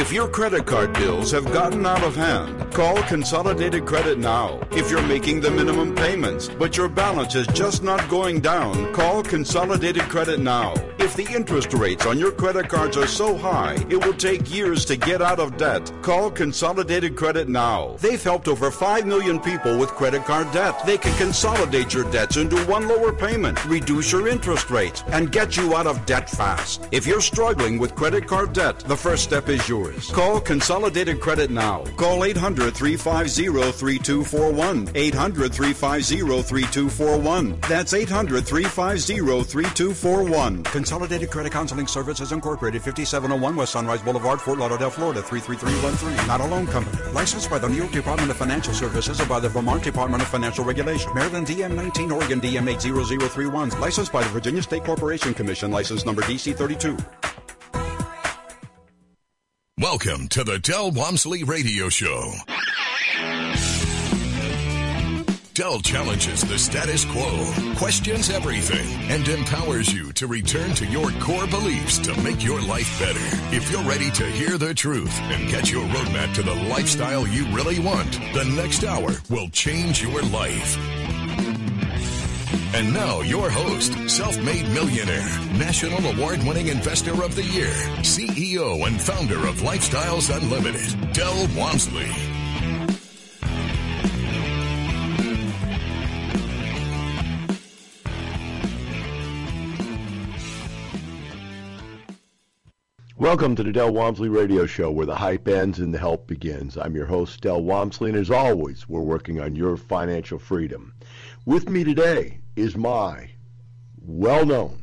If your credit card bills have gotten out of hand, call Consolidated Credit now. If you're making the minimum payments, but your balance is just not going down, call Consolidated Credit now. If the interest rates on your credit cards are so high, it will take years to get out of debt, call Consolidated Credit now. They've helped over 5 million people with credit card debt. They can consolidate your debts into one lower payment, reduce your interest rates, and get you out of debt fast. If you're struggling with credit card debt, the first step is yours. Call Consolidated Credit now. Call 800-350-3241. 800-350-3241. That's 800-350-3241. Consolidated Credit Counseling Services Incorporated, 5701 West Sunrise Boulevard, Fort Lauderdale, Florida, 33313. Not a loan company. Licensed by the New York Department of Financial Services or by the Vermont Department of Financial Regulation. Maryland DM 19, Oregon DM 80031. Licensed by the Virginia State Corporation Commission. License number DC 32. Welcome to the Del Walmsley Radio Show. Del challenges the status quo, questions everything, and empowers you to return to your core beliefs to make your life better. If you're ready to hear the truth and get your roadmap to the lifestyle you really want, the next hour will change your life. And now, your host, self-made millionaire, national award-winning investor of the year, CEO and founder of Lifestyles Unlimited, Del Walmsley. Welcome to the Del Walmsley Radio Show, where the hype ends and the help begins. I'm your host, Del Walmsley, and as always, we're working on your financial freedom. With me today is my well-known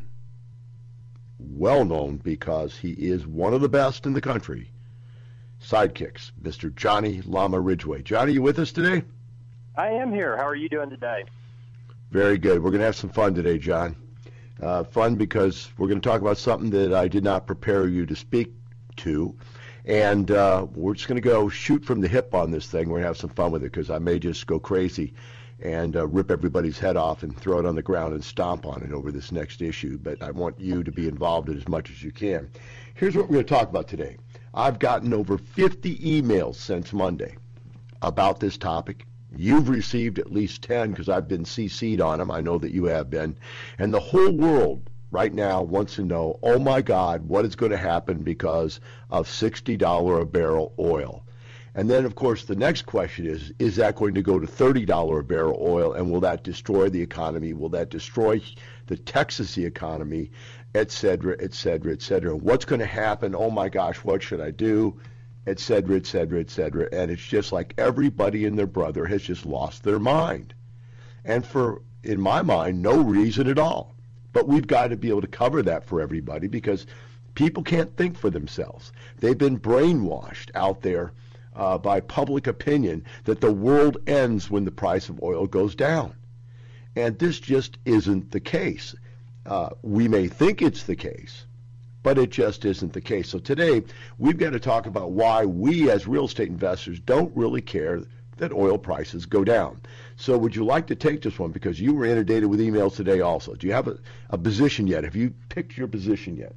because he is one of the best in the country, sidekicks, Mr. Johnny Lama Ridgway. Johnny, you with us today? I am here. How are you doing today? Very good. We're going to have some fun today, John. Fun because we're going to talk about something that I did not prepare you to speak to, and we're just going to go shoot from the hip on this thing. We're going to have some fun with it because I may just go crazy and rip everybody's head off and throw it on the ground and stomp on it over this next issue, but I want you to be involved in as much as you can. Here's what we're going to talk about today. I've gotten over 50 emails since Monday about this topic. You've received at least 10 because I've been CC'd on them. I know that you have been. And the whole world right now wants to know, oh my God, what is going to happen because of $60 a barrel oil? And then, of course, the next question is that going to go to $30 a barrel oil, and will that destroy the economy? Will that destroy the Texas economy, et cetera, et cetera, et cetera? What's going to happen? Oh my gosh, what should I do? Et cetera, et cetera, et cetera. And it's just like everybody and their brother has just lost their mind. And for, in my mind, no reason at all. But we've got to be able to cover that for everybody because people can't think for themselves. They've been brainwashed out there by public opinion that the world ends when the price of oil goes down. And this just isn't the case. We may think it's the case, but it just isn't the case. So today, we've got to talk about why we as real estate investors don't really care that oil prices go down. So would you like to take this one? Because you were inundated with emails today also. Do you have a position yet? Have you picked your position yet?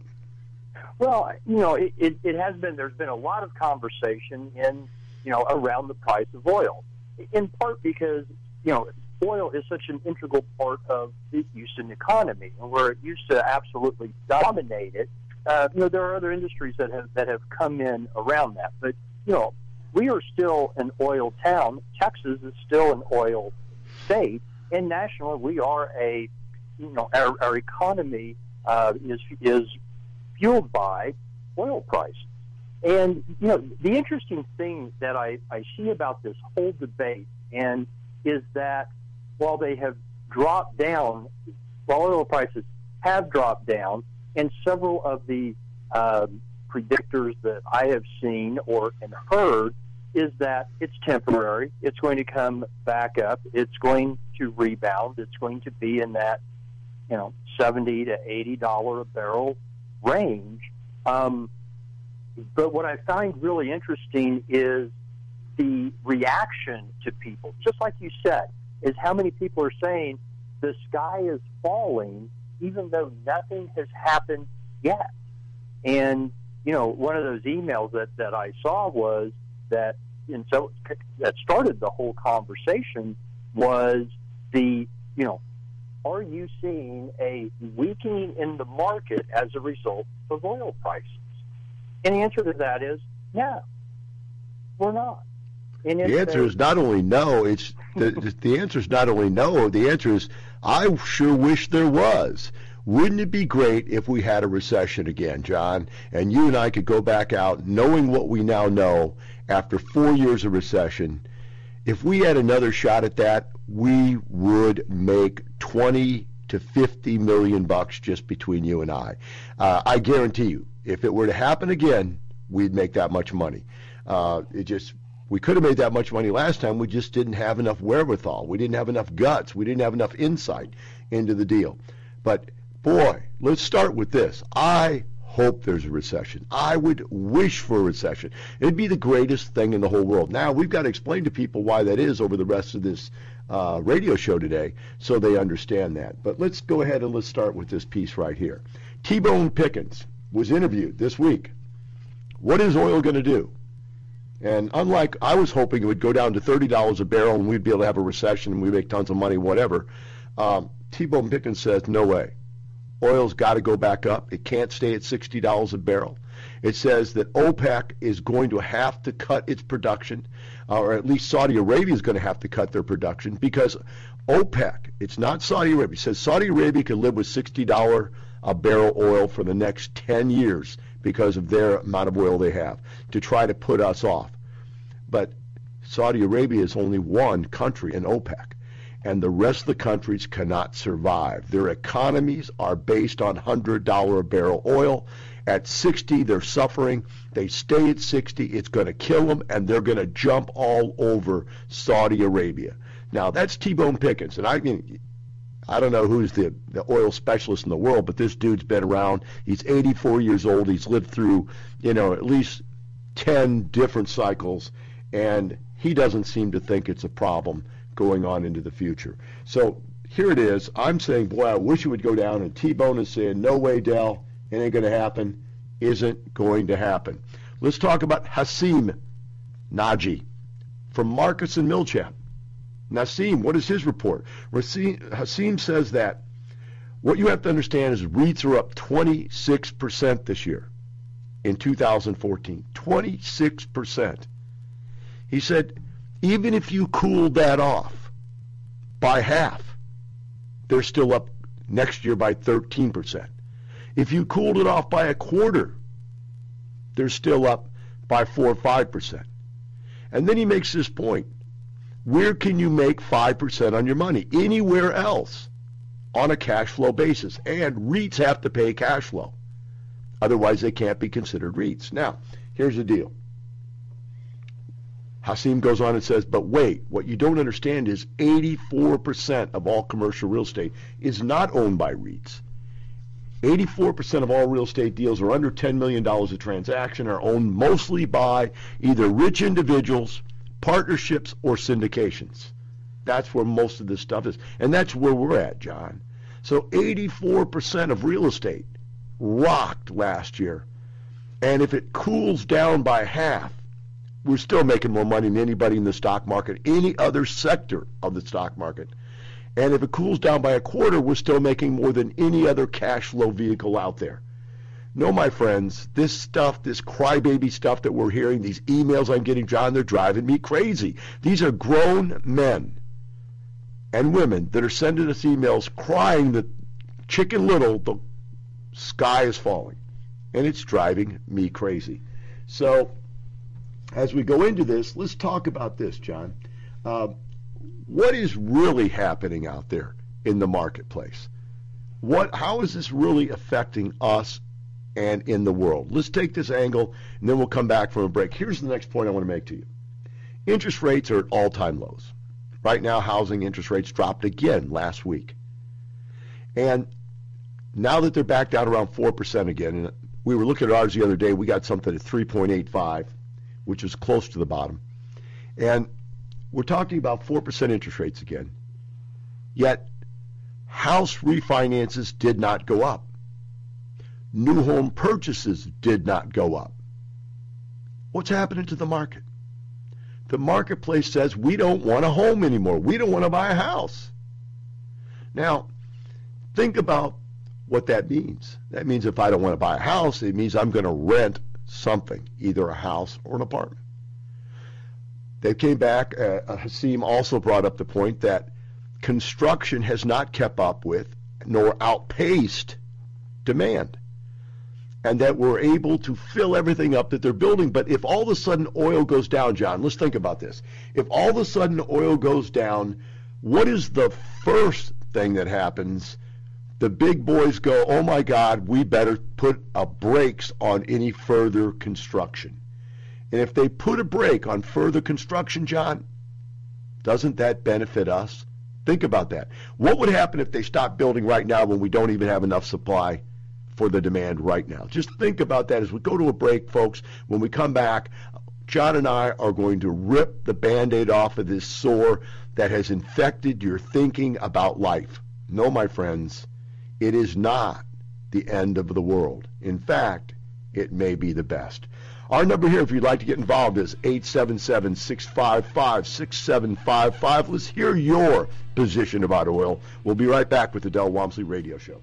Well, it has been, there's been a lot of conversation around the price of oil, in part because, oil is such an integral part of the Houston economy, and where it used to absolutely dominate it. There are other industries that have come in around that, but we are still an oil town. Texas is still an oil state, and nationally, we are our economy is fueled by oil price. And the interesting thing that I see about this whole debate is that while they have dropped down, while oil prices have dropped down, and several of the predictors that I have seen and heard is that it's temporary, it's going to come back up, it's going to rebound, it's going to be in that $70 to $80 a barrel range. But what I find really interesting is the reaction to people, just like you said, is how many people are saying the sky is falling even though nothing has happened yet. And, one of those emails that I saw was that, and so that started the whole conversation was are you seeing a weakening in the market as a result of oil prices? And the answer to that is no, we're not. And the answer is not only no, it's the answer is not only no, the answer is I sure wish there was. Wouldn't it be great if we had a recession again, John, and you and I could go back out knowing what we now know after 4 years of recession? If we had another shot at that, we would make 20 to 50 million bucks just between you and I. I guarantee you, if it were to happen again, we'd make that much money. We could have made that much money last time. We just didn't have enough wherewithal. We didn't have enough guts. We didn't have enough insight into the deal. But boy, let's start with this. I hope there's a recession. I would wish for a recession. It'd be the greatest thing in the whole world. Now, we've got to explain to people why that is over the rest of this radio show today so they understand that. But let's go ahead and let's start with this piece right here. T-Bone Pickens was interviewed this week. What is oil going to do? And unlike I was hoping it would go down to $30 a barrel and we'd be able to have a recession and we make tons of money, whatever, T-Bone Pickens says, no way. Oil's got to go back up. It can't stay at $60 a barrel. It says that OPEC is going to have to cut its production, or at least Saudi Arabia is going to have to cut their production because OPEC, it's not Saudi Arabia, it says Saudi Arabia can live with $60 a barrel oil for the next 10 years because of their amount of oil they have to try to put us off. But Saudi Arabia is only one country in OPEC. And the rest of the countries cannot survive. Their economies are based on $100 a barrel oil. At 60, they're suffering. They stay at 60, it's going to kill them, and they're going to jump all over Saudi Arabia. Now, that's T-Bone Pickens. And I mean, I don't know who's the oil specialist in the world, but this dude's been around. He's 84 years old. He's lived through, at least 10 different cycles, and he doesn't seem to think it's a problem going on into the future. So here it is. I'm saying, boy, I wish it would go down, and T-Bone is saying, no way, Dell, it ain't going to happen. Isn't going to happen. Let's talk about Hasim Naji from Marcus and Millichap. Nassim, what is his report? Hasim says that what you have to understand is REITs are up 26% this year in 2014. 26%. He said, even if you cooled that off by half, they're still up next year by 13%. If you cooled it off by a quarter, they're still up by 4 or 5%. And then he makes this point. Where can you make 5% on your money? Anywhere else on a cash flow basis. And REITs have to pay cash flow. Otherwise, they can't be considered REITs. Now, here's the deal. Hasim goes on and says, but wait, what you don't understand is 84% of all commercial real estate is not owned by REITs. 84% of all real estate deals are under $10 million a transaction, are owned mostly by either rich individuals, partnerships, or syndications. That's where most of this stuff is. And that's where we're at, John. So 84% of real estate rocked last year. And if it cools down by half, we're still making more money than anybody in the stock market, any other sector of the stock market. And if it cools down by a quarter, we're still making more than any other cash flow vehicle out there. No, my friends, this stuff, this crybaby stuff that we're hearing, these emails I'm getting, John, they're driving me crazy. These are grown men and women that are sending us emails crying that Chicken Little, the sky is falling. And it's driving me crazy. So as we go into this, let's talk about this, John. What is really happening out there in the marketplace? How is this really affecting us and in the world? Let's take this angle, and then we'll come back from a break. Here's the next point I want to make to you. Interest rates are at all-time lows. Right now, housing interest rates dropped again last week. And now that they're back down around 4% again, and we were looking at ours the other day, we got something at 3.85, which is close to the bottom. And we're talking about 4% interest rates again. Yet, house refinances did not go up. new home purchases did not go up. What's happening to the market? The marketplace says we don't want a home anymore. We don't want to buy a house. Now, think about what that means. That means if I don't want to buy a house, it means I'm going to rent something, either a house or an apartment. They came back, Hasim also brought up the point that construction has not kept up with nor outpaced demand, and that we're able to fill everything up that they're building. But if all of a sudden oil goes down, John, let's think about this. If all of a sudden oil goes down, what is the first thing that happens? The big boys go, oh my God, we better put brakes on any further construction. And if they put a brake on further construction, John, doesn't that benefit us? Think about that. What would happen if they stopped building right now when we don't even have enough supply for the demand right now? Just think about that as we go to a break, folks. When we come back, John and I are going to rip the Band-Aid off of this sore that has infected your thinking about life. No, my friends, it is not the end of the world. In fact, it may be the best. Our number here, if you'd like to get involved, is 877-655-6755. Let's hear your position about oil. We'll be right back with the Del Walmsley Radio Show.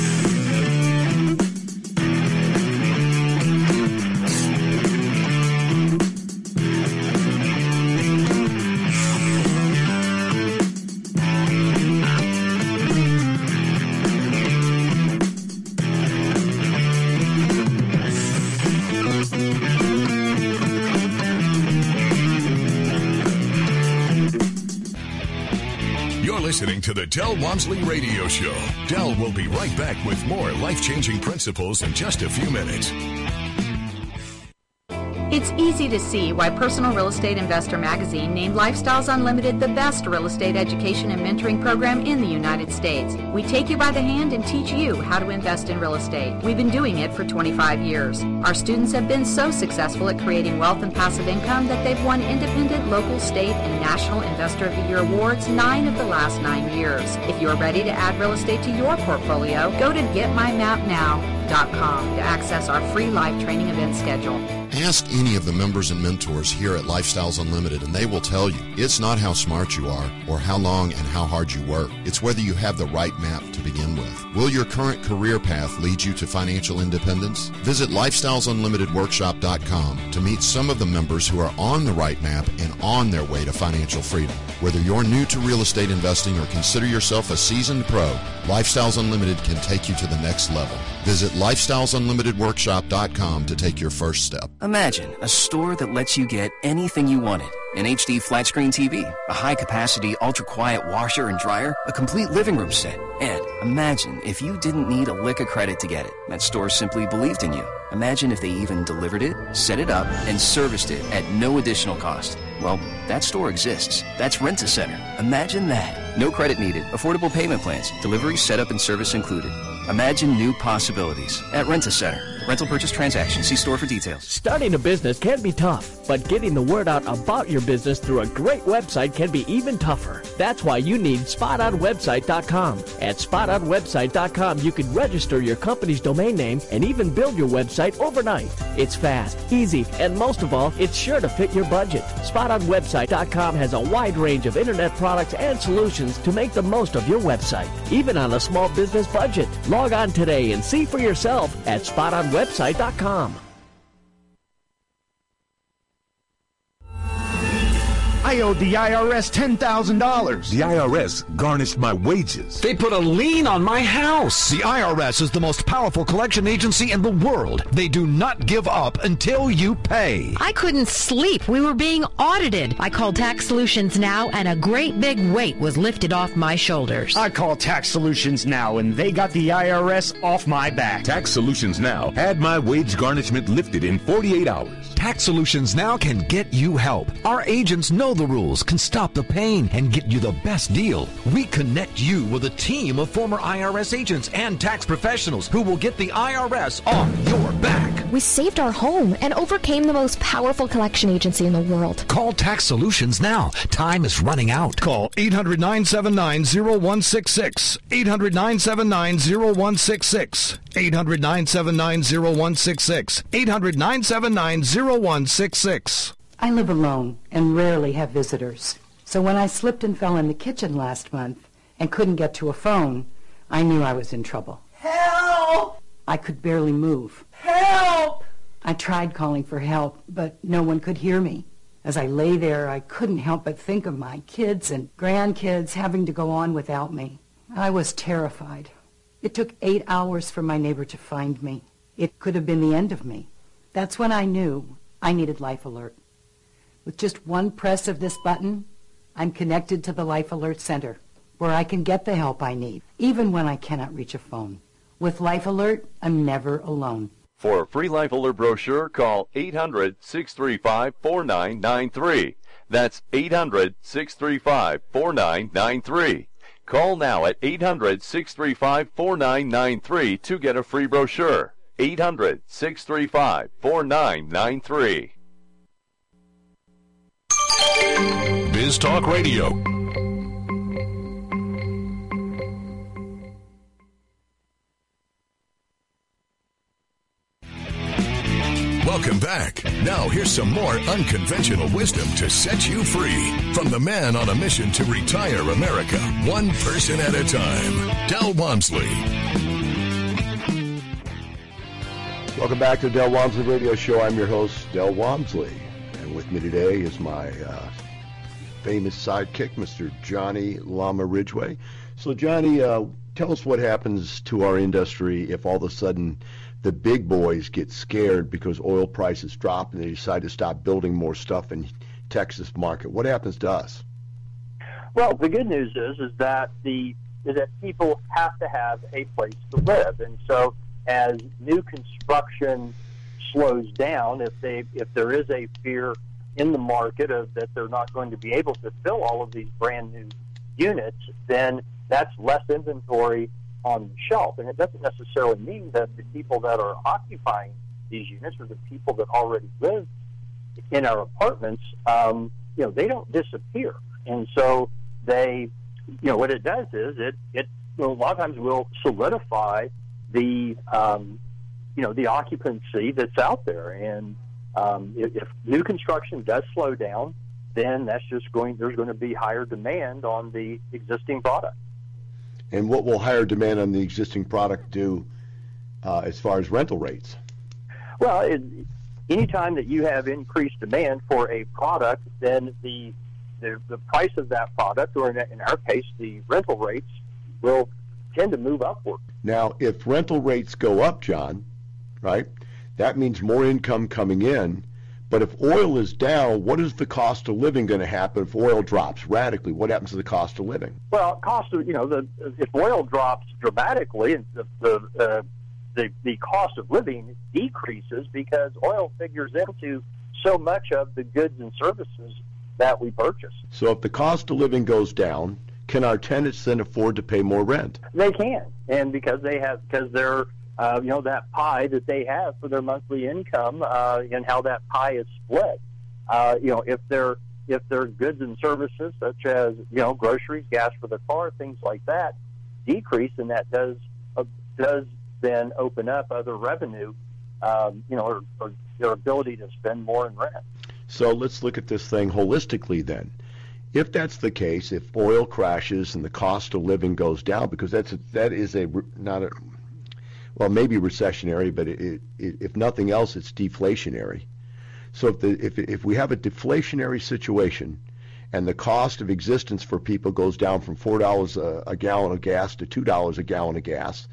Listening to the Del Walmsley Radio Show. Del will be right back with more life-changing principles in just a few minutes. It's easy to see why Personal Real Estate Investor Magazine named Lifestyles Unlimited the best real estate education and mentoring program in the United States. We take you by the hand and teach you how to invest in real estate. We've been doing it for 25 years. Our students have been so successful at creating wealth and passive income that they've won independent, local, state, and national Investor of the Year awards 9 of the last 9 years. If you're ready to add real estate to your portfolio, go to GetMyMapNow.com to access our free live training event schedule. Ask any of the members and mentors here at Lifestyles Unlimited and they will tell you it's not how smart you are or how long and how hard you work. It's whether you have the right map to begin with. Will your current career path lead you to financial independence? Visit LifestylesUnlimitedWorkshop.com to meet some of the members who are on the right map and on their way to financial freedom. Whether you're new to real estate investing or consider yourself a seasoned pro, Lifestyles Unlimited can take you to the next level. Visit LifestylesUnlimitedWorkshop.com to take your first step. Imagine a store that lets you get anything you wanted. An HD flat screen TV, a high-capacity, ultra-quiet washer and dryer, a complete living room set. And imagine if you didn't need a lick of credit to get it. That store simply believed in you. Imagine if they even delivered it, set it up, and serviced it at no additional cost. Well, that store exists. That's Rent-A-Center. Imagine that. No credit needed, affordable payment plans, delivery, setup, and service included. Imagine new possibilities at Rent-A-Center. Rental purchase transaction. See store for details. Starting a business can be tough, but getting the word out about your business through a great website can be even tougher. That's why you need SpotOnWebsite.com. At SpotOnWebsite.com, you can register your company's domain name and even build your website overnight. It's fast, easy, and most of all, it's sure to fit your budget. SpotOnWebsite.com has a wide range of internet products and solutions to make the most of your website, even on a small business budget. Log on today and see for yourself at SpotOnWebsite.com. I owed the IRS $10,000. The IRS garnished my wages. They put a lien on my house. The IRS is the most powerful collection agency in the world. They do not give up until you pay. I couldn't sleep. We were being audited. I called Tax Solutions Now, and a great big weight was lifted off my shoulders. I called Tax Solutions Now, and they got the IRS off my back. Tax Solutions Now had my wage garnishment lifted in 48 hours. Tax Solutions Now can get you help. Our agents know the the rules, can stop the pain, and get you the best deal. We connect you with a team of former IRS agents and tax professionals who will get the IRS off your back. We saved our home and overcame the most powerful collection agency in the world. Call Tax Solutions now. Time is running out. Call 800-979-0166. 800-979-0166. 800-979-0166. 800-979-0166. I live alone and rarely have visitors. So when I slipped and fell in the kitchen last month and couldn't get to a phone, I knew I was in trouble. Help! I could barely move. Help! I tried calling for help, but no one could hear me. As I lay there, I couldn't help but think of my kids and grandkids having to go on without me. I was terrified. It took 8 hours for my neighbor to find me. It could have been the end of me. That's when I knew I needed Life Alert. With just one press of this button, I'm connected to the Life Alert Center, where I can get the help I need, even when I cannot reach a phone. With Life Alert, I'm never alone. For a free Life Alert brochure, call 800-635-4993. That's 800-635-4993. Call now at 800-635-4993 to get a free brochure. 800-635-4993. Biz Talk Radio. Welcome back. Now here's some more unconventional wisdom to set you free from the man on a mission to retire America, one person at a time, Del Walmsley. Welcome back to the Del Walmsley Radio Show. I'm your host, Del Walmsley. And with me today is my famous sidekick, Mr. Johnny Lama Ridgway. So, Johnny, tell us what happens to our industry if all of a sudden the big boys get scared because oil prices drop and they decide to stop building more stuff in Texas market. What happens to us? Well, the good news is that people have to have a place to live, and so as new construction slows down, if there is a fear in the market of that they're not going to be able to fill all of these brand new units, then that's less inventory on the shelf. And it doesn't necessarily mean that the people that are occupying these units or the people that already live in our apartments, they don't disappear. And so what it does is it a lot of times will solidify the occupancy that's out there. And if new construction does slow down, then there's going to be higher demand on the existing product. And what will higher demand on the existing product do as far as rental rates? Well, anytime that you have increased demand for a product, then the price of that product, or in our case, the rental rates, will tend to move upward. Now, if rental rates go up, John, right, that means more income coming in. But if oil is down, what is the cost of living going to happen if oil drops radically? What happens to the cost of living? Well, if oil drops dramatically, the cost of living decreases because oil figures into so much of the goods and services that we purchase. So if the cost of living goes down, can our tenants then afford to pay more rent? They can, and because they're that pie that they have for their monthly income, and how that pie is split. If their goods and services such as groceries, gas for the car, things like that decrease, and that does then open up other revenue, or their ability to spend more in rent. So let's look at this thing holistically then. If that's the case, if oil crashes and the cost of living goes down, because that is maybe recessionary, but if nothing else, it's deflationary. So if we have a deflationary situation and the cost of existence for people goes down from $4 a gallon of gas to $2 a gallon of gas,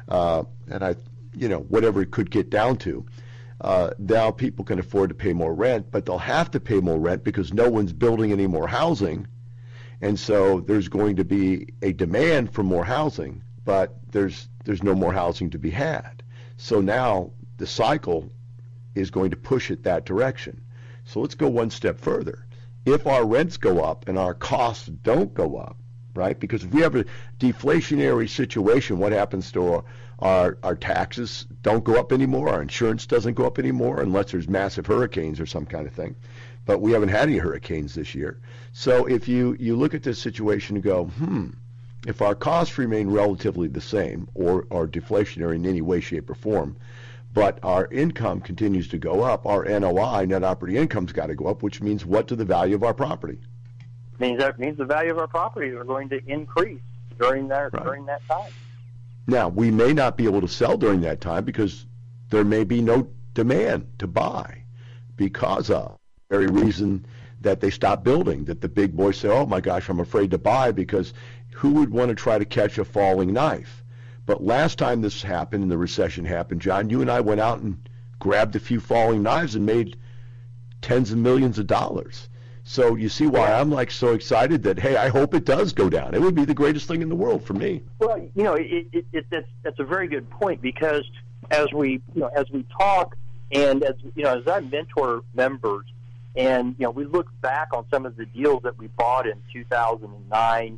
whatever it could get down to, now people can afford to pay more rent, but they'll have to pay more rent because no one's building any more housing, and so there's going to be a demand for more housing, but there's no more housing to be had. So now the cycle is going to push it that direction. So let's go one step further. if our rents go up and our costs don't go up, right? Because if we have a deflationary situation, what happens to our taxes don't go up anymore, our insurance doesn't go up anymore unless there's massive hurricanes or some kind of thing. But we haven't had any hurricanes this year. So if you look at this situation and go, if our costs remain relatively the same or are deflationary in any way, shape, or form, but our income continues to go up, our NOI, net operating income's got to go up, which means what to the value of our property? Means the value of our properties are going to increase during that time. Now, we may not be able to sell during that time because there may be no demand to buy because of the very reason that they stop building, that the big boys say, oh my gosh, I'm afraid to buy, because who would want to try to catch a falling knife? But last time this happened and the recession happened, John, you and I went out and grabbed a few falling knives and made tens of millions of dollars. So you see why I'm like so excited that, hey, I hope it does go down. It would be the greatest thing in the world for me. Well, that's a very good point, because as we talk and as I mentor members, and we look back on some of the deals that we bought in 2009,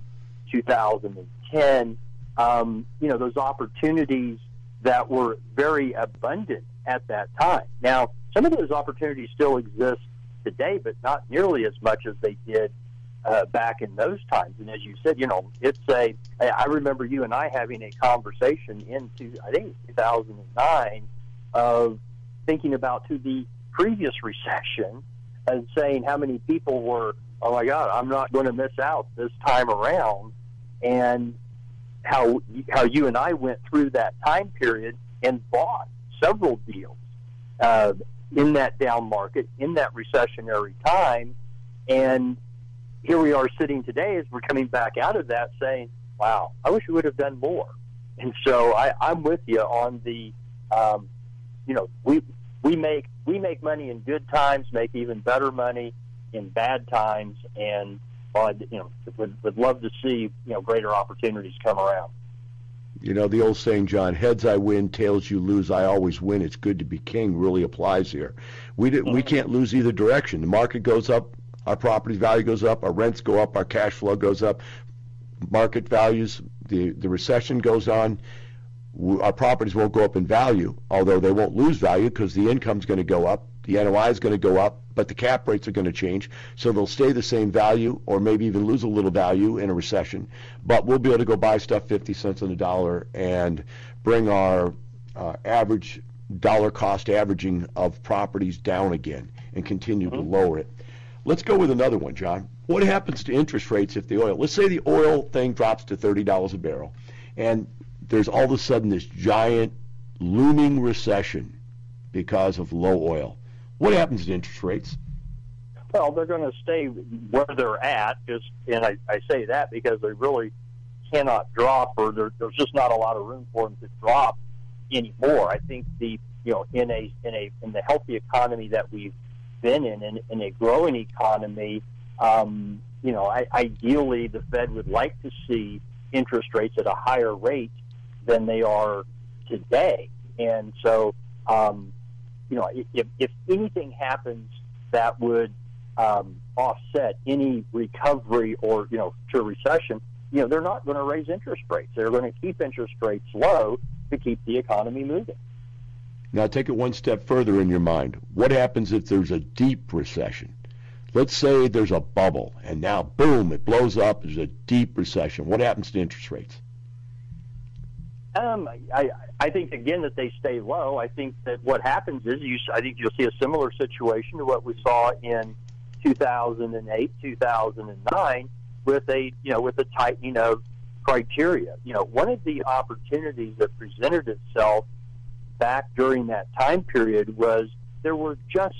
2010. Those opportunities that were very abundant at that time. Now, some of those opportunities still exist today, but not nearly as much as they did back in those times. And as you said, I remember you and I having a conversation in 2009 of thinking about to the previous recession and saying how many people were, oh my God, I'm not going to miss out this time around, and how you and I went through that time period and bought several deals in that down market, in that recessionary time. And here we are sitting today as we're coming back out of that saying, wow, I wish we would have done more. And so I'm with you on the, we make money in good times, make even better money in bad times, and would love to see greater opportunities come around. The old saying, John, heads I win, tails you lose, I always win. It's good to be king really applies here. We can't lose either direction. The market goes up, our property value goes up, our rents go up, our cash flow goes up, market values, the recession goes on. Our properties won't go up in value, although they won't lose value because the income's going to go up, the NOI is going to go up, but the cap rates are going to change, so they'll stay the same value or maybe even lose a little value in a recession. But we'll be able to go buy stuff 50 cents on the dollar and bring our average dollar cost averaging of properties down again and continue to lower it. Let's go with another one, John. What happens to interest rates if the oil, let's say the oil thing drops to $30 a barrel, and there's all of a sudden this giant looming recession because of low oil. What happens to interest rates? Well, they're going to stay where they're at, and I say that because they really cannot drop, or there's just not a lot of room for them to drop anymore. I think in the healthy economy that we've been in a growing economy, ideally the Fed would like to see interest rates at a higher rate than they are today. And so, if anything happens that would offset any recovery or, to a recession, they're not going to raise interest rates. They're going to keep interest rates low to keep the economy moving. Now take it one step further in your mind. What happens if there's a deep recession? Let's say there's a bubble, and now, boom, it blows up. There's a deep recession. What happens to interest rates? I think, again, that they stay low. I think that what happens is I think you'll see a similar situation to what we saw in 2008, 2009 with a tightening of criteria. One of the opportunities that presented itself back during that time period was there were just,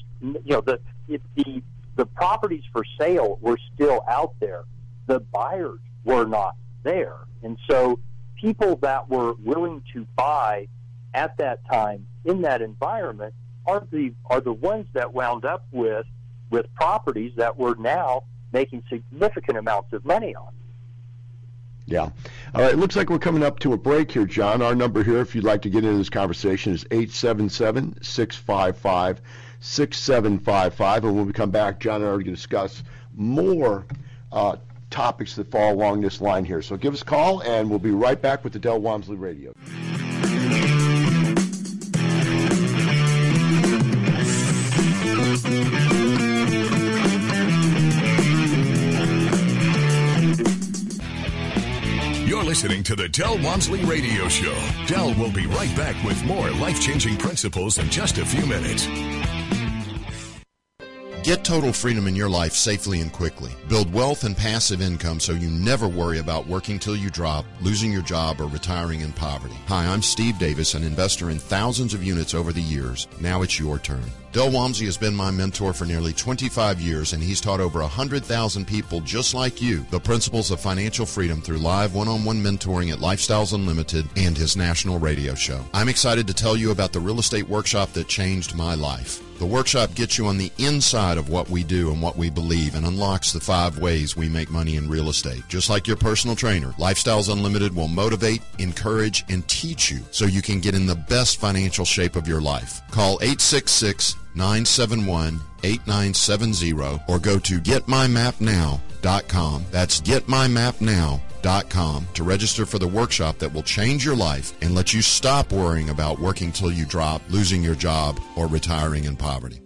the properties for sale were still out there. The buyers were not there. And so people that were willing to buy at that time in that environment are the ones that wound up with properties that we're now making significant amounts of money on. Yeah. All right, it looks like we're coming up to a break here, John. Our number here, if you'd like to get into this conversation, is 877-655-6755. And when we come back, John and I are going to discuss more topics that fall along this line here. So give us a call, and we'll be right back with the Del Walmsley Radio. You're listening to the Del Walmsley Radio Show. Del will be right back with more life-changing principles in just a few minutes. Get total freedom in your life safely and quickly. Build wealth and passive income so you never worry about working till you drop, losing your job, or retiring in poverty. Hi, I'm Steve Davis, an investor in thousands of units over the years. Now it's your turn. Del Walmsley has been my mentor for nearly 25 years, and he's taught over 100,000 people just like you the principles of financial freedom through live one-on-one mentoring at Lifestyles Unlimited and his national radio show. I'm excited to tell you about the real estate workshop that changed my life. The workshop gets you on the inside of what we do and what we believe and unlocks the 5 ways we make money in real estate. Just like your personal trainer, Lifestyles Unlimited will motivate, encourage, and teach you so you can get in the best financial shape of your life. Call 866-971-8970 or go to getmymapnow.com. That's getmymapnow.com to register for the workshop that will change your life and let you stop worrying about working till you drop, losing your job, or retiring in poverty.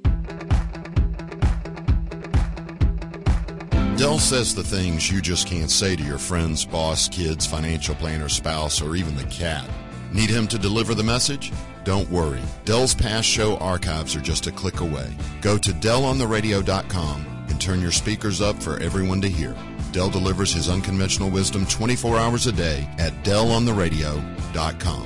Del says the things you just can't say to your friends, boss, kids, financial planner, spouse, or even the cat. Need him to deliver the message? Don't worry. Del's past show archives are just a click away. Go to DelOnTheRadio.com and turn your speakers up for everyone to hear. Del delivers his unconventional wisdom 24 hours a day at DelOnTheRadio.com.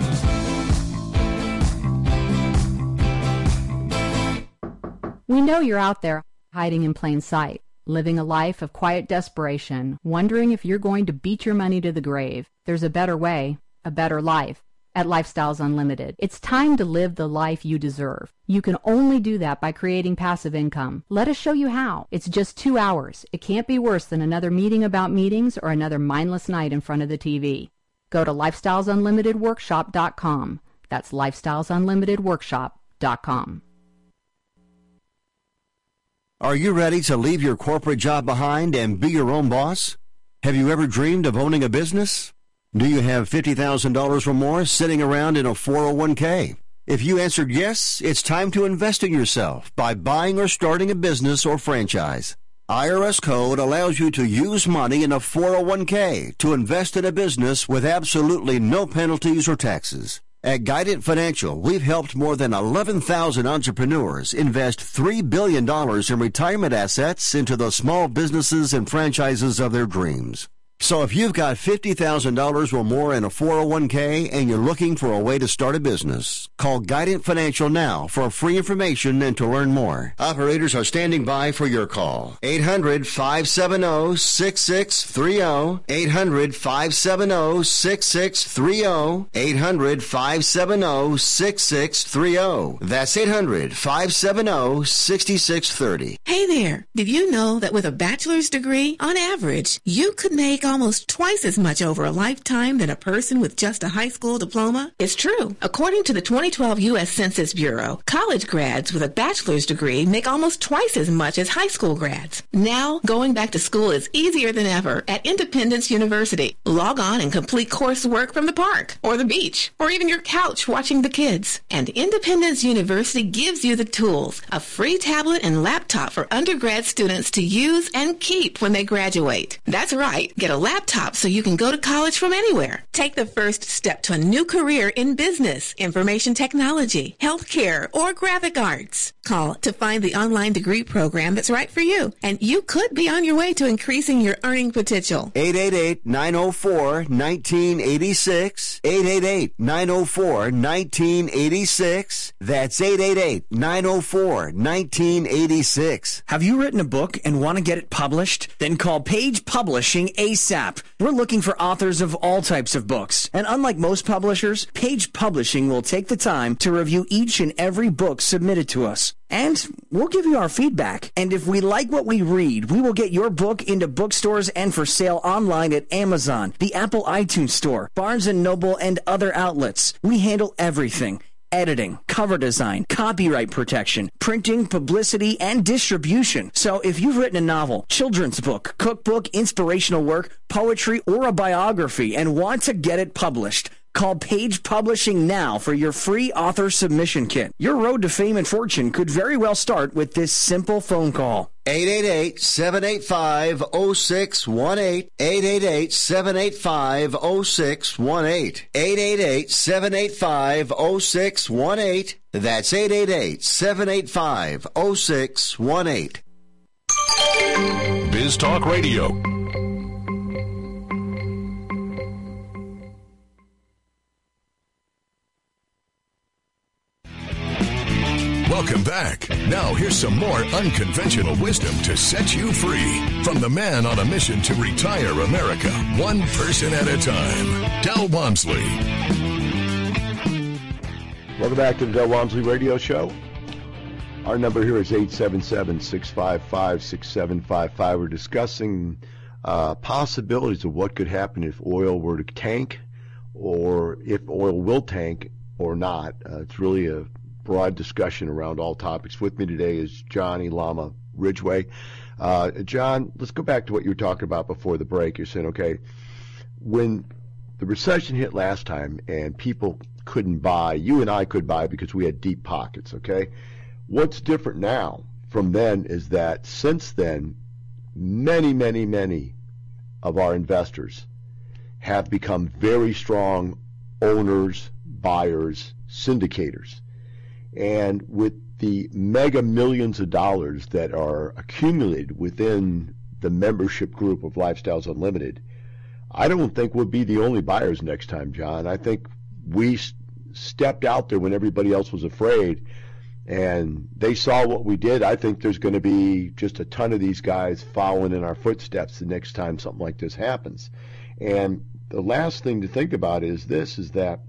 We know you're out there hiding in plain sight, living a life of quiet desperation, wondering if you're going to beat your money to the grave. There's a better way, a better life. At Lifestyles Unlimited. It's time to live the life you deserve. You can only do that by creating passive income. Let us show you how. It's just 2 hours. It can't be worse than another meeting about meetings or another mindless night in front of the TV. Go to lifestylesunlimitedworkshop.com. That's lifestylesunlimitedworkshop.com. Are you ready to leave your corporate job behind and be your own boss? Have you ever dreamed of owning a business? Do you have $50,000 or more sitting around in a 401k? If you answered yes, it's time to invest in yourself by buying or starting a business or franchise. IRS code allows you to use money in a 401k to invest in a business with absolutely no penalties or taxes. At Guidant Financial, we've helped more than 11,000 entrepreneurs invest $3 billion in retirement assets into the small businesses and franchises of their dreams. So if you've got $50,000 or more in a 401k and you're looking for a way to start a business, call Guidant Financial now for free information and to learn more. Operators are standing by for your call. 800-570-6630. 800-570-6630. 800-570-6630. That's 800-570-6630. Hey there. Did you know that with a bachelor's degree, on average, you could make almost twice as much over a lifetime than a person with just a high school diploma? It's true. According to the 2012 U.S. Census Bureau, college grads with a bachelor's degree make almost twice as much as high school grads. Now, going back to school is easier than ever at Independence University. Log on and complete coursework from the park, or the beach, or even your couch watching the kids. And Independence University gives you the tools, a free tablet and laptop for undergrad students to use and keep when they graduate. That's right. Get a laptop so you can go to college from anywhere. Take the first step to a new career in business, information technology, healthcare, or graphic arts. Call to find the online degree program that's right for you, and you could be on your way to increasing your earning potential. 888-904-1986. 888-904-1986. That's 888-904-1986. Have you written a book and want to get it published? Then call Page Publishing ASAP. We're looking for authors of all types of books. And unlike most publishers, Page Publishing will take the time to review each and every book submitted to us. And we'll give you our feedback. And if we like what we read, we will get your book into bookstores and for sale online at Amazon, the Apple iTunes Store, Barnes & Noble, and other outlets. We handle everything. editing, cover design, copyright protection, printing, publicity, and distribution. So if you've written a novel, children's book, cookbook, inspirational work, poetry, or a biography and want to get it published, call Page Publishing now for your free author submission kit. Your road to fame and fortune could very well start with this simple phone call. 888-785-0618. 888-785-0618. 888-785-0618. That's 888-785-0618. Biz Talk Radio. Welcome back. Now here's some more unconventional wisdom to set you free from the man on a mission to retire America, one person at a time, Del Walmsley. Welcome back to the Del Walmsley Radio Show. Our number here is 877-655-6755. We're discussing possibilities of what could happen if oil were to tank, or if oil will tank or not. It's really a broad discussion around all topics. With me today is Johnny Lama Ridgway. John, let's go back to what you were talking about before the break. You're saying, okay, when the recession hit last time and people couldn't buy, you and I could buy because we had deep pockets, okay? What's different now from then is that since then, many of our investors have become very strong owners, buyers, syndicators. And with the mega millions of dollars that are accumulated within the membership group of Lifestyles Unlimited, I don't think we'll be the only buyers next time, John. I think we stepped out there when everybody else was afraid, and they saw what we did. I think there's going to be just a ton of these guys following in our footsteps the next time something like this happens. And the last thing to think about is this, is that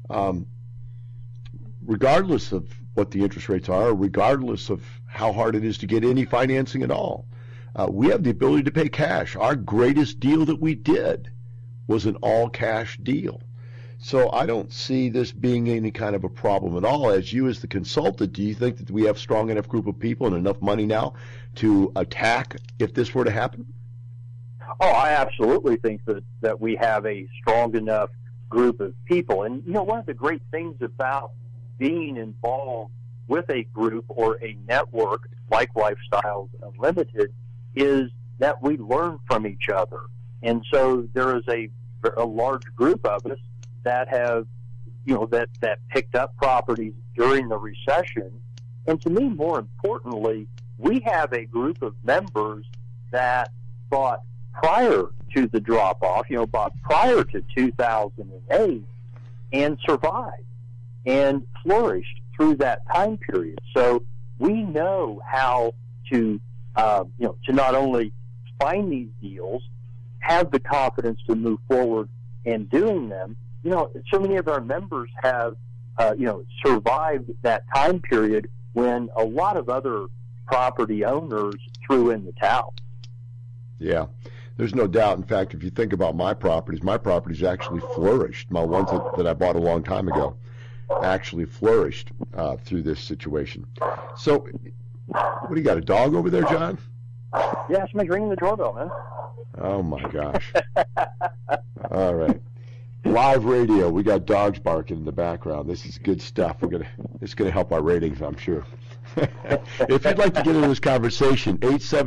regardless of what the interest rates are, regardless of how hard it is to get any financing at all, we have the ability to pay cash. Our greatest deal that we did was an all-cash deal. So I don't see this being any kind of a problem at all. As you as the consultant, do you think that we have a strong enough group of people and enough money now to attack if this were to happen? Oh, I absolutely think that we have a strong enough group of people. And, you know, one of the great things about being involved with a group or a network like Lifestyles Unlimited is that we learn from each other. And so there is a large group of us that have, you know, that picked up properties during the recession. And to me, more importantly, we have a group of members that bought prior to the drop-off, you know, bought prior to 2008 and survived and flourished through that time period. So we know how to, to not only find these deals, have the confidence to move forward in doing them. You know, so many of our members have, survived that time period when a lot of other property owners threw in the towel. Yeah, there's no doubt. In fact, if you think about my properties actually flourished. My ones that I bought a long time ago actually flourished through this situation. So, what do you got, a dog over there, John? Yeah, somebody's ringing the doorbell, man. Oh, my gosh. All right. Live radio. We got dogs barking in the background. This is good stuff. It's gonna help our ratings, I'm sure. If you'd like to get into this conversation,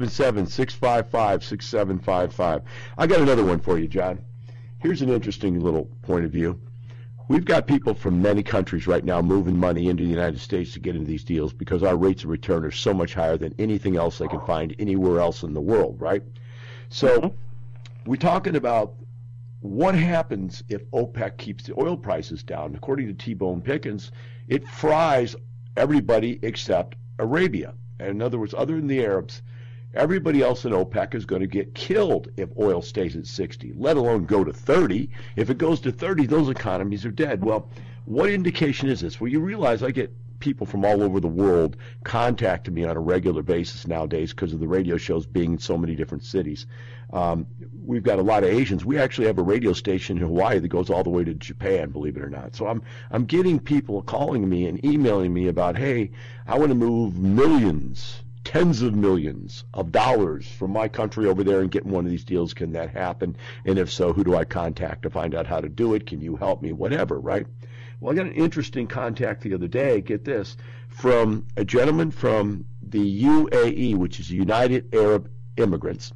877-655-6755. I got another one for you, John. Here's an interesting little point of view. We've got people from many countries right now moving money into the United States to get into these deals because our rates of return are so much higher than anything else they can find anywhere else in the world, right? So we're talking about what happens if OPEC keeps the oil prices down. According to T-Bone Pickens, it fries everybody except Arabia. And in other words, other than the Arabs, everybody else in OPEC is going to get killed if oil stays at 60, let alone go to 30. If it goes to 30, those economies are dead. Well, what indication is this? Well, you realize I get people from all over the world contacting me on a regular basis nowadays because of the radio shows being in so many different cities. We've got a lot of Asians. We actually have a radio station in Hawaii that goes all the way to Japan, believe it or not. So I'm getting people calling me and emailing me about, hey, I want to move millions, tens of millions of dollars from my country over there and get one of these deals. Can that happen? And if so, who do I contact to find out how to do it? Can you help me? Whatever, right? Well, I got an interesting contact the other day, get this, from a gentleman from the UAE, which is United Arab Immigrants.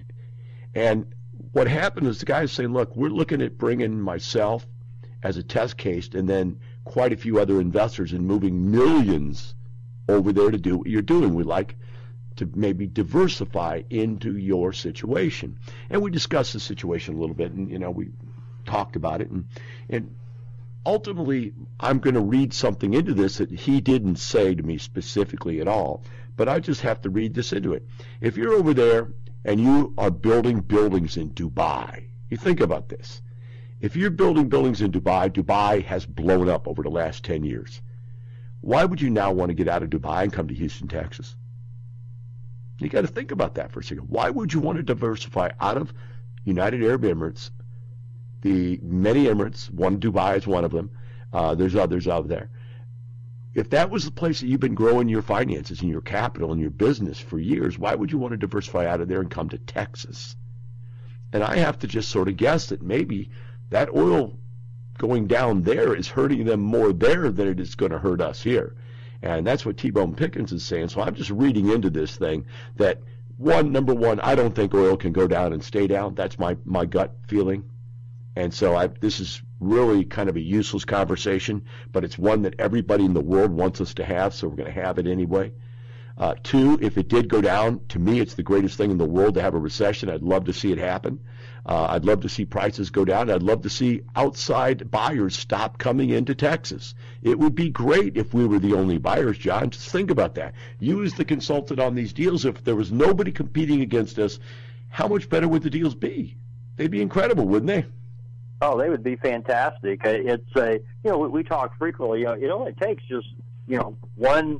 And what happened is the guy is saying, look, we're looking at bringing myself as a test case and then quite a few other investors and moving millions over there to do what you're doing. We'd like to maybe diversify into your situation. And we discussed the situation a little bit, and, we talked about it. And ultimately, I'm going to read something into this that he didn't say to me specifically at all, but I just have to read this into it. If you're over there and you are building buildings in Dubai, you think about this. If you're building buildings in Dubai, Dubai has blown up over the last 10 years. Why would you now want to get out of Dubai and come to Houston, Texas? You got to think about that for a second. Why would you want to diversify out of United Arab Emirates, the many Emirates, Dubai is one of them, there's others out there. If that was the place that you've been growing your finances and your capital and your business for years, why would you want to diversify out of there and come to Texas? And I have to just sort of guess that maybe that oil going down there is hurting them more there than it is going to hurt us here. And that's what T-Bone Pickens is saying. So I'm just reading into this thing that, number one, I don't think oil can go down and stay down. That's my gut feeling. And so this is really kind of a useless conversation, but it's one that everybody in the world wants us to have, so we're going to have it anyway. Two, if it did go down, to me it's the greatest thing in the world to have a recession. I'd love to see it happen. I'd love to see prices go down. I'd love to see outside buyers stop coming into Texas. It would be great if we were the only buyers, John. Just think about that. You as the consultant on these deals, if there was nobody competing against us, how much better would the deals be? They'd be incredible, wouldn't they? Oh, they would be fantastic. It's we talk frequently. It only takes just one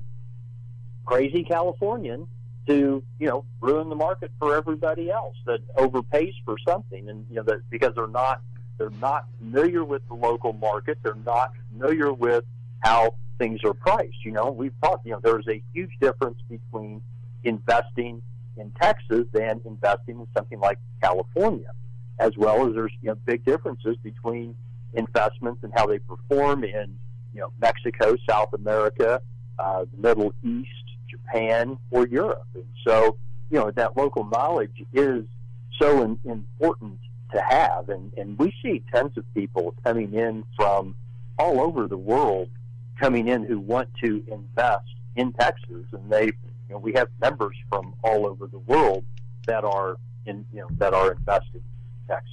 crazy Californian to ruin the market for everybody else that overpays for something, and because they're not familiar with the local market, they're not familiar with how things are priced. We've talked. There's a huge difference between investing in Texas than investing in something like California, as well as there's big differences between investments and how they perform in Mexico, South America, the Middle East, Japan, or Europe. And so that local knowledge is so important to have, and we see tons of people coming in from all over the world coming in who want to invest in Texas, and we have members from all over the world that are investing. Texas.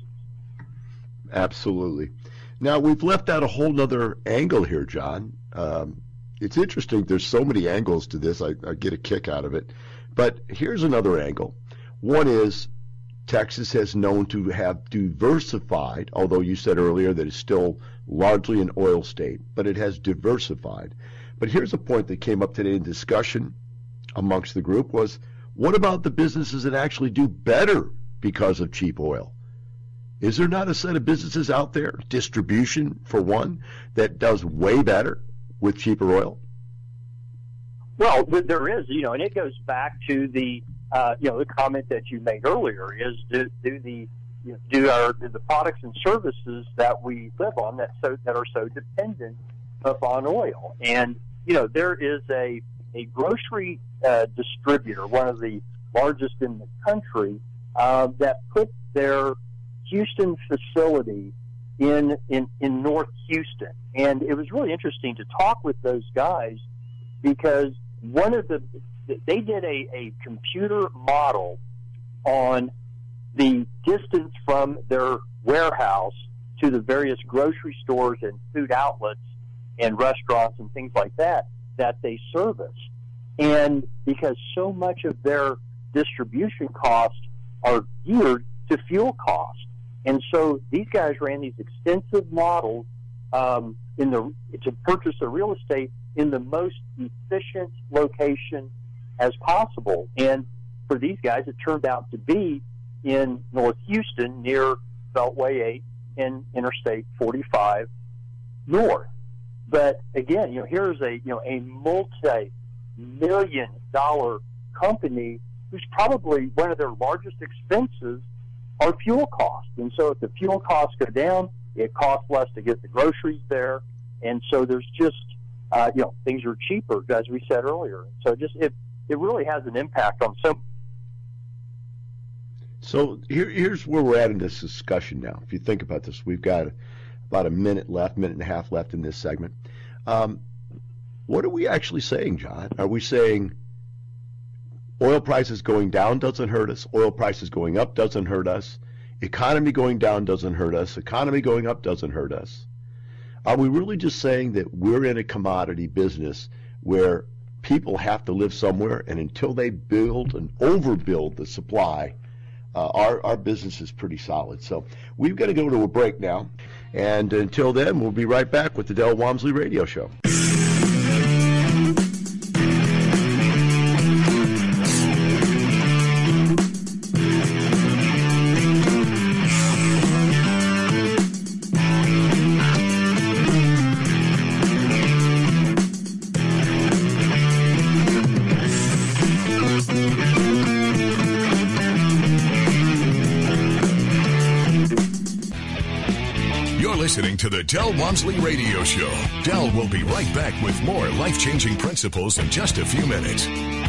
Absolutely. Now, we've left out a whole nother angle here, John. It's interesting. There's so many angles to this. I get a kick out of it. But here's another angle. One is Texas has known to have diversified, although you said earlier that it's still largely an oil state, but it has diversified. But here's a point that came up today in discussion amongst the group was, what about the businesses that actually do better because of cheap oil? Is there not a set of businesses out there, distribution for one, that does way better with cheaper oil? Well, there is, and it goes back to the comment that you made earlier: is do the products and services that we live on that are so dependent upon oil. And there is a grocery distributor, one of the largest in the country, that put their Houston facility in North Houston. And it was really interesting to talk with those guys because they did a computer model on the distance from their warehouse to the various grocery stores and food outlets and restaurants and things like that they service. And because so much of their distribution costs are geared to fuel costs. And so these guys ran these extensive models to purchase the real estate in the most efficient location as possible. And for these guys, it turned out to be in North Houston near Beltway 8 and Interstate 45 North. But again, here's a multi-million-dollar company who's probably one of their largest expenses are fuel costs. And so if the fuel costs go down, it costs less to get the groceries there. And so there's just, things are cheaper, as we said earlier. So it really has an impact on some. So here's where we're at in this discussion now. If you think about this, we've got about a minute and a half left in this segment. What are we actually saying, John? Are we saying oil prices going down doesn't hurt us, oil prices going up doesn't hurt us, economy going down doesn't hurt us, economy going up doesn't hurt us? Are we really just saying that we're in a commodity business where people have to live somewhere, and until they build and overbuild the supply, our business is pretty solid? So we've got to go to a break now, and until then, we'll be right back with the Del Walmsley Radio Show. Listening to the Del Walmsley Radio Show. Del will be right back with more life-changing principles in just a few minutes.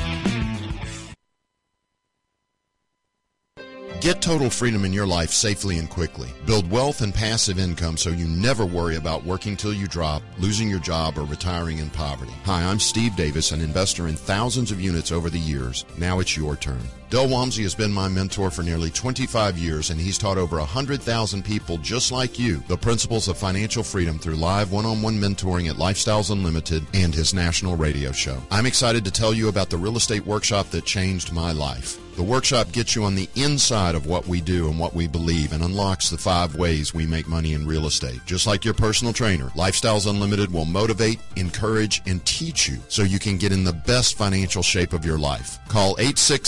Get total freedom in your life safely and quickly. Build wealth and passive income so you never worry about working till you drop, losing your job, or retiring in poverty. Hi, I'm Steve Davis, an investor in thousands of units over the years. Now it's your turn. Del Walmsley has been my mentor for nearly 25 years, and he's taught over 100,000 people just like you the principles of financial freedom through live one-on-one mentoring at Lifestyles Unlimited and his national radio show. I'm excited to tell you about the real estate workshop that changed my life. The workshop gets you on the inside of what we do and what we believe and unlocks the 5 ways we make money in real estate. Just like your personal trainer, Lifestyles Unlimited will motivate, encourage, and teach you so you can get in the best financial shape of your life. Call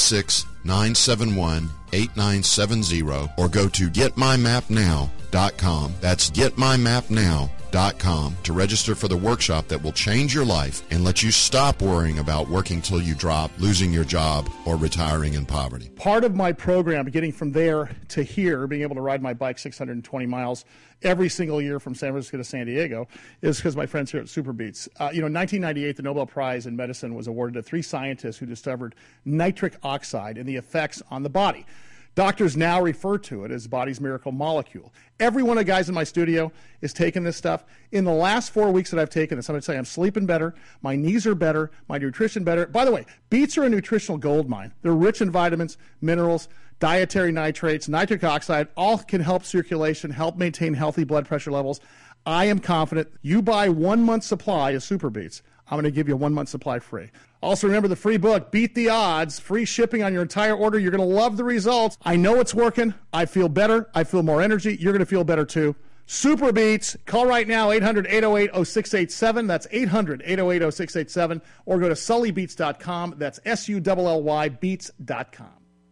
866-971-8970 or go to getmymapnow.com. That's getmymapnow.com to register for the workshop that will change your life and let you stop worrying about working till you drop, losing your job, or retiring in poverty. Part of my program, getting from there to here, being able to ride my bike 620 miles every single year from San Francisco to San Diego, is because my friends here at SuperBeets. In 1998, the Nobel Prize in Medicine was awarded to 3 scientists who discovered nitric oxide and the effects on the body. Doctors now refer to it as the body's miracle molecule. Every one of the guys in my studio is taking this stuff. In the last 4 weeks that I've taken this, I'm going to tell you I'm sleeping better, my knees are better, my nutrition better. By the way, beets are a nutritional gold mine. They're rich in vitamins, minerals, dietary nitrates, nitric oxide, all can help circulation, help maintain healthy blood pressure levels. I am confident you buy 1 month's supply of SuperBeets, I'm going to give you a 1 month supply free. Also, remember the free book, Beat the Odds, free shipping on your entire order. You're going to love the results. I know it's working. I feel better. I feel more energy. You're going to feel better too. SuperBeets. Call right now, 800-808-0687. That's 800-808-0687. Or go to sullybeats.com. That's SULLY beats.com.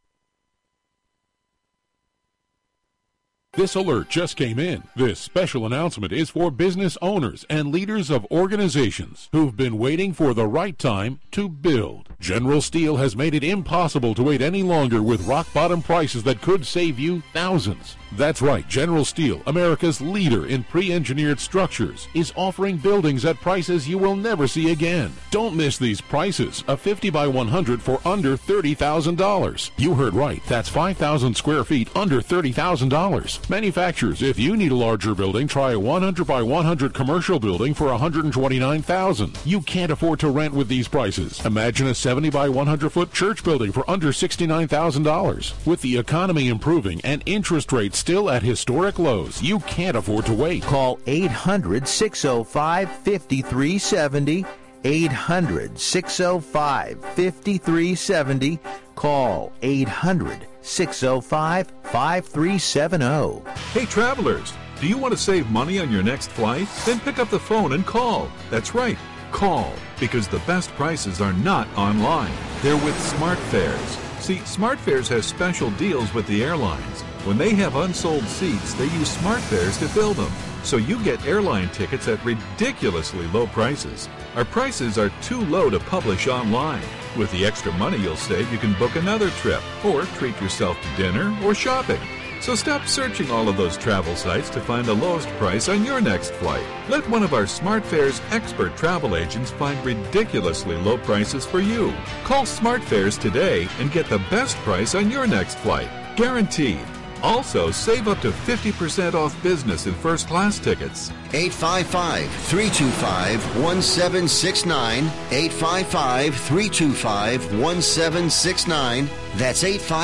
This alert just came in. This special announcement is for business owners and leaders of organizations who've been waiting for the right time to build. General Steel has made it impossible to wait any longer with rock-bottom prices that could save you thousands. That's right, General Steel, America's leader in pre-engineered structures, is offering buildings at prices you will never see again. Don't miss these prices. A 50 by 100 for under $30,000. You heard right. That's 5,000 square feet under $30,000. Manufacturers, if you need a larger building, try a 100 by 100 commercial building for $129,000. You can't afford to rent with these prices. Imagine a 70 by 100 foot church building for under $69,000. With the economy improving and interest rates still at historic lows, you can't afford to wait. Call 800-605-5370. 800-605-5370. Call 800-605-5370. Hey travelers, Do you want to save money on your next flight? Then pick up the phone and call. That's right, call, because the best prices are not online. They're with SmartFares. See, SmartFares has special deals with the airlines. When they have unsold seats, they use SmartFares to fill them. So you get airline tickets at ridiculously low prices. Our prices are too low to publish online. With the extra money you'll save, you can book another trip or treat yourself to dinner or shopping. So stop searching all of those travel sites to find the lowest price on your next flight. Let one of our SmartFares expert travel agents find ridiculously low prices for you. Call SmartFares today and get the best price on your next flight. Guaranteed. Also, save up to 50% off business and first class tickets. 855-325-1769. 855-325-1769. That's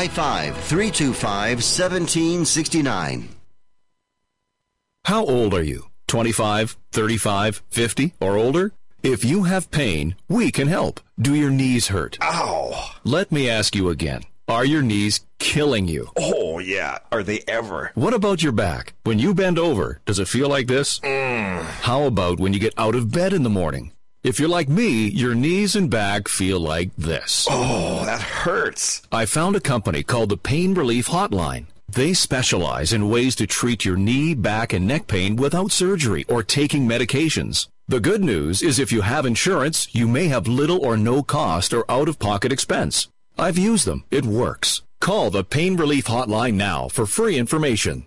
855-325-1769. How old are you? 25, 35, 50, or older? If you have pain, we can help. Do your knees hurt? Ow! Let me ask you again. Are your knees killing you? Oh, yeah. Are they ever? What about your back? When you bend over, does it feel like this? How about when you get out of bed in the morning? If you're like me, your knees and back feel like this. Oh, that hurts. I found a company called the Pain Relief Hotline. They specialize in ways to treat your knee, back, and neck pain without surgery or taking medications. The good news is if you have insurance, you may have little or no cost or out-of-pocket expense. I've used them. It works. Call the Pain Relief Hotline now for free information.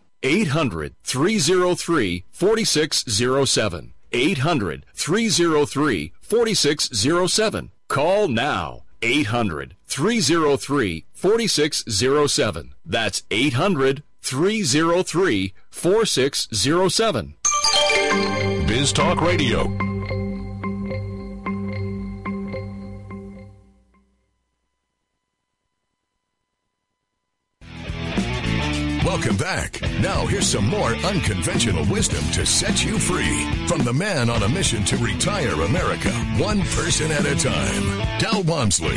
800-303-4607. 800-303-4607. Call now. 800-303-4607. That's 800-303-4607. Biz Talk Radio. Welcome back. Now here's some more unconventional wisdom to set you free from the man on a mission to retire America, one person at a time, Del Walmsley.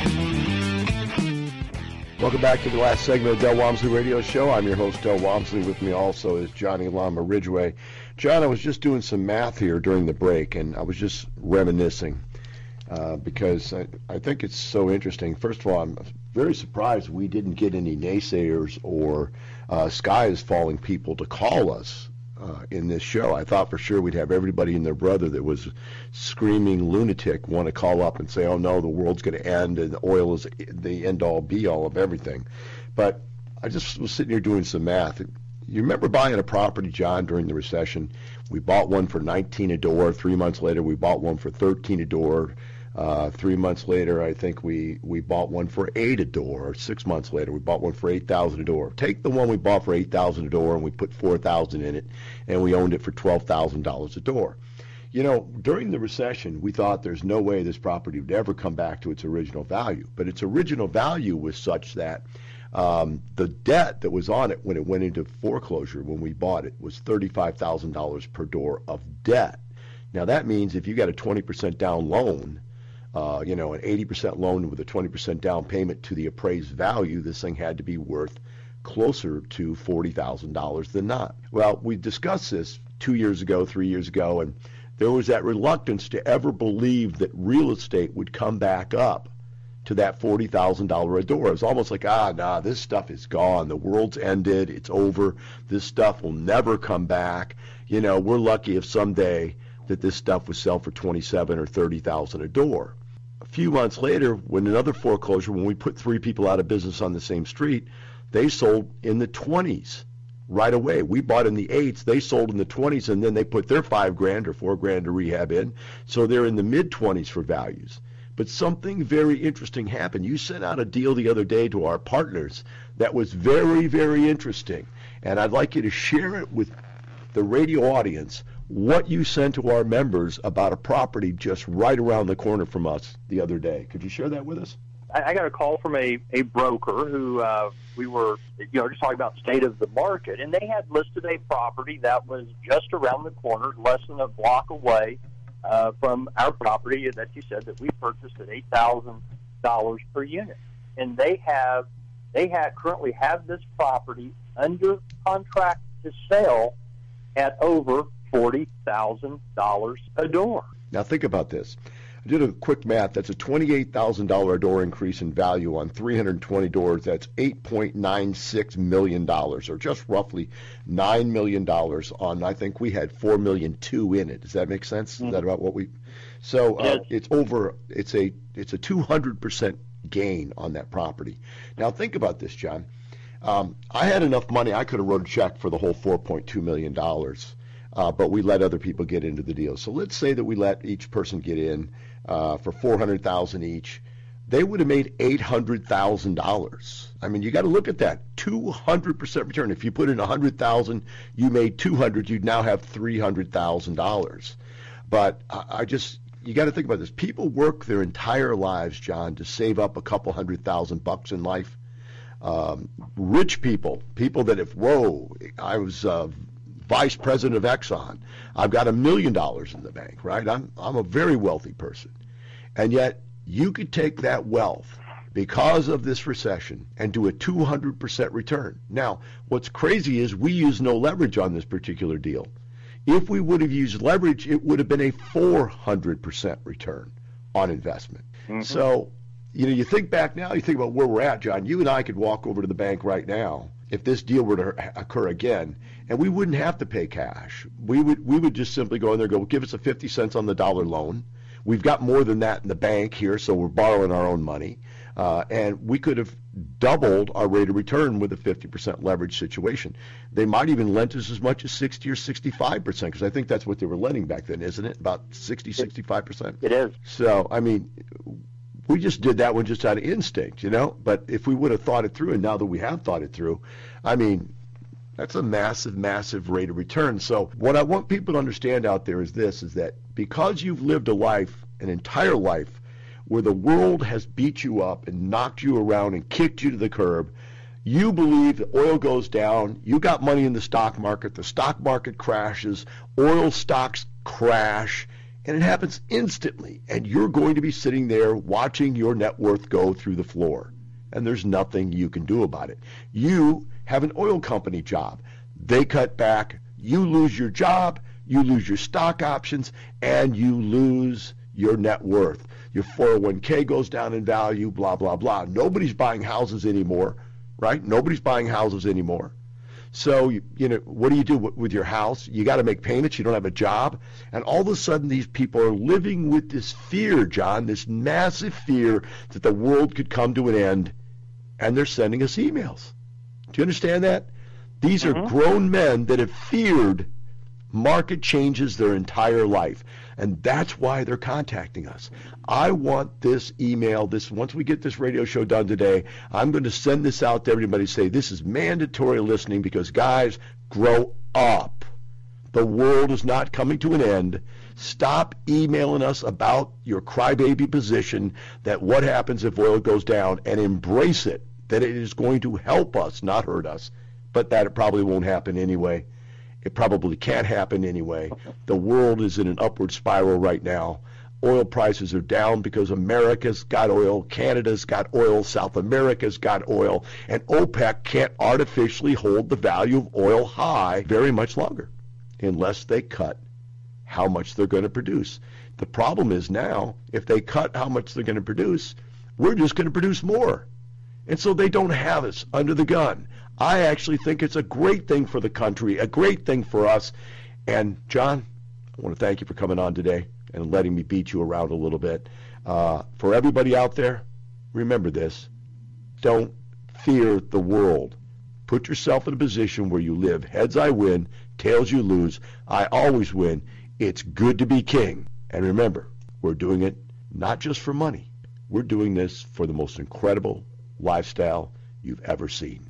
Welcome back to the last segment of Del Walmsley Radio Show. I'm your host, Del Walmsley. With me also is Johnny Lama Ridgway. John, I was just doing some math here during the break, and I was just reminiscing because I think it's so interesting. First of all, I'm very surprised we didn't get any naysayers or sky is falling people to call us in this show. I thought for sure we'd have everybody and their brother that was screaming lunatic want to call up and say, oh no, the world's going to end and oil is the end-all be-all of everything. But I just was sitting here doing some math. You remember buying a property, John, during the recession? We bought one for $19 a door. 3 months later, we bought one for $13 a door. 3 months later, I think we bought one for $8 a door. 6 months later, we bought one for $8,000 a door. Take the one we bought for $8,000 a door, and we put $4,000 in it, and we owned it for $12,000 a door. You know, during the recession, we thought there's no way this property would ever come back to its original value. But its original value was such that the debt that was on it when it went into foreclosure when we bought it was $35,000 per door of debt. Now, that means if you got a 20% down loan, an 80% loan with a 20% down payment to the appraised value, this thing had to be worth closer to $40,000 than not. Well, we discussed this 2 years ago, 3 years ago, and there was that reluctance to ever believe that real estate would come back up to that $40,000 a door. It was almost like, this stuff is gone. The world's ended. It's over. This stuff will never come back. You know, we're lucky if someday that this stuff would sell for $27,000 or $30,000 a door. A few months later, when another foreclosure, when we put 3 people out of business on the same street, they sold in the 20s right away. We bought in the 8s, they sold in the 20s, and then they put their $5,000 or $4,000 to rehab in, so they're in the mid-20s for values. But something very interesting happened. You sent out a deal the other day to our partners that was very, very interesting, and I'd like you to share it with the radio audience what you sent to our members about a property just right around the corner from us the other day. Could you share that with us? I got a call from a broker who we were just talking about the state of the market, and they had listed a property that was just around the corner, less than a block away from our property that you said that we purchased at $8,000 per unit. And they currently have this property under contract to sell at over $40,000 a door. Now think about this. I did a quick math. That's a $28,000 a door increase in value on 320 doors. That's $8.96 million, or just roughly $9 million on, I think we had $4.2 million in it. Does that make sense? Is that about what we? So it's a 200% gain on that property. Now think about this, John. I had enough money. I could have wrote a check for the whole $4.2 million, but we let other people get into the deal. So let's say that we let each person get in for $400,000 each. They would have made $800,000. I mean, you got to look at that. 200% return. If you put in $100,000, you made $200. You'd now have $300,000. But you got to think about this. People work their entire lives, John, to save up a couple $100,000 in life. Rich people that I was vice president of Exxon, I've got $1 million in the bank, right? I'm a very wealthy person. And yet you could take that wealth because of this recession and do a 200% return. Now, what's crazy is we use no leverage on this particular deal. If we would have used leverage, it would have been a 400% return on investment. Mm-hmm. So, you think back now, you think about where we're at, John. You and I could walk over to the bank right now if this deal were to occur again, and we wouldn't have to pay cash. We would just simply go in there and go, give us a 50 cents on the dollar loan. We've got more than that in the bank here, so we're borrowing our own money. And we could have doubled our rate of return with a 50% leverage situation. They might even lend us as much as 60 or 65%, because I think that's what they were lending back then, isn't it? About 60, 65%? It is. So, I mean, we just did that one just out of instinct, But if we would have thought it through, and now that we have thought it through, I mean, that's a massive, massive rate of return. So what I want people to understand out there is that because you've lived an entire life, where the world has beat you up and knocked you around and kicked you to the curb, you believe that oil goes down, you got money in the stock market crashes, oil stocks crash, and it happens instantly, and you're going to be sitting there watching your net worth go through the floor, and there's nothing you can do about it. You have an oil company job. They cut back, you lose your job, you lose your stock options, and you lose your net worth. Your 401k goes down in value, blah, blah, blah. Nobody's buying houses anymore, right? Nobody's buying houses anymore. So, what do you do with your house? You got to make payments. You don't have a job. And all of a sudden, these people are living with this fear, John, this massive fear that the world could come to an end, and they're sending us emails. Do you understand that? These are grown men that have feared market changes their entire life. And that's why they're contacting us. I want this email, once we get this radio show done today, I'm going to send this out to everybody, say this is mandatory listening, because guys, grow up. The world is not coming to an end. Stop emailing us about your crybaby position that what happens if oil goes down, and embrace it, that it is going to help us, not hurt us, but that it probably won't happen anyway. It probably can't happen anyway. The world is in an upward spiral right now. Oil prices are down because America's got oil, Canada's got oil, South America's got oil, and OPEC can't artificially hold the value of oil high very much longer unless they cut how much they're going to produce. The problem is now, if they cut how much they're going to produce, we're just going to produce more. And so they don't have us under the gun. I actually think it's a great thing for the country, a great thing for us. And, John, I want to thank you for coming on today and letting me beat you around a little bit. For everybody out there, remember this. Don't fear the world. Put yourself in a position where you live. Heads I win, tails you lose. I always win. It's good to be king. And remember, we're doing it not just for money. We're doing this for the most incredible lifestyle you've ever seen.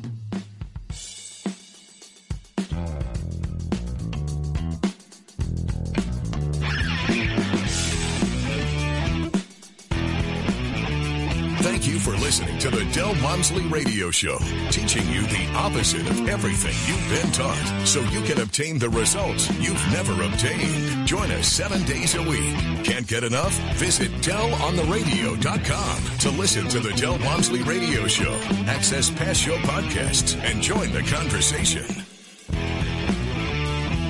Thank you for listening to the Del Walmsley Radio Show, teaching you the opposite of everything you've been taught, so you can obtain the results you've never obtained. Join us 7 days a week. Can't get enough? Visit DelOnTheRadio.com to listen to the Del Walmsley Radio Show, access past show podcasts, and join the conversation.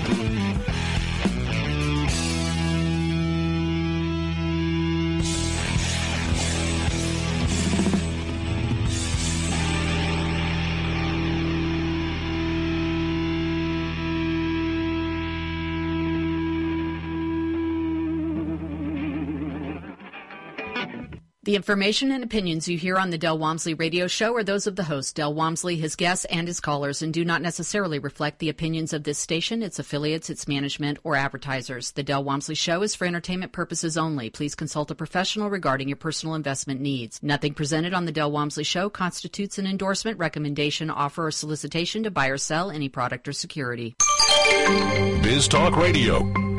The information and opinions you hear on the Del Walmsley Radio Show are those of the host, Del Walmsley, his guests, and his callers, and do not necessarily reflect the opinions of this station, its affiliates, its management, or advertisers. The Del Walmsley Show is for entertainment purposes only. Please consult a professional regarding your personal investment needs. Nothing presented on the Del Walmsley Show constitutes an endorsement, recommendation, offer, or solicitation to buy or sell any product or security. Biz Talk Radio.